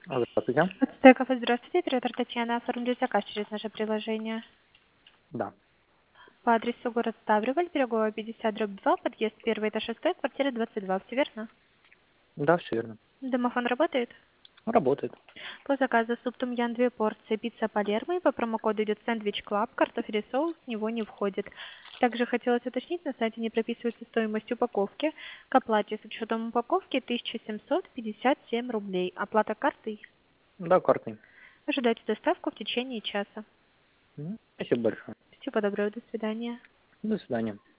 Здравствуйте. Стеков, здравствуйте, оператор Татьяна. Оформлю заказ через наше приложение. Да. По адресу город Ставрополь, Пирогова, 50/2, подъезд 1, этаж 6, квартира 22. Все верно? Да, все верно. Домофон работает? Работает. По заказу суп тумьян 2 порции, пицца Палермо, и по промокоду идет сэндвич Клаб, картофель и соус в него не входит. Также хотелось уточнить, на сайте не прописывается стоимость упаковки. К оплате с учетом упаковки 1757 рублей. Оплата картой. Да, картой. Ожидайте доставку в течение часа. Спасибо большое. Всего доброго, до свидания. До свидания.